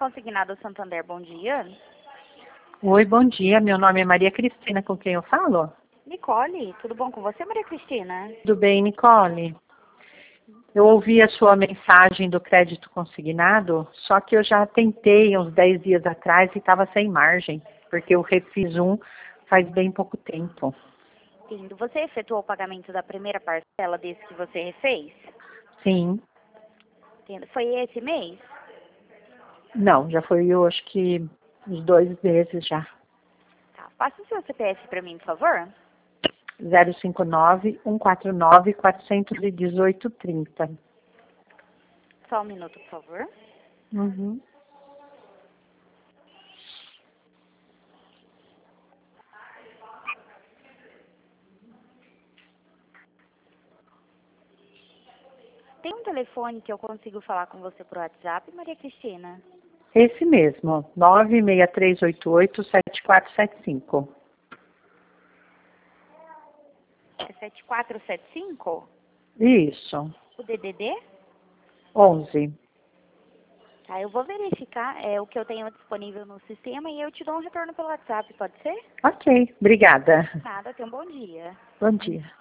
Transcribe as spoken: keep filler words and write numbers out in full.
Consignado Santander, bom dia. Oi, bom dia. Meu nome é Maria Cristina, com quem eu falo? Nicole, tudo bom com você, Maria Cristina? Tudo bem, Nicole? Eu ouvi a sua mensagem do crédito consignado, só que eu já tentei uns dez dias atrás e estava sem margem, porque eu refiz um faz bem pouco tempo. Entendo. Você efetuou o pagamento da primeira parcela desse que você refez? Sim. Entendo. Foi esse mês? Não, já foi, eu acho que uns dois meses já. Tá. Passa o seu C P F para mim, por favor. zero cinco nove, um quatro nove, quatro um oito, três zero. Só um minuto, por favor. Uhum. Tem um telefone que eu consigo falar com você por WhatsApp, Maria Cristina? Esse mesmo, nove seis três oito oito, sete quatro sete cinco. É sete quatro sete cinco? Isso, O D D D? onze. Tá, eu vou verificar é, o que eu tenho disponível no sistema e eu te dou um retorno pelo WhatsApp, pode ser? Ok, obrigada. Nada, tenha um bom dia. Bom dia.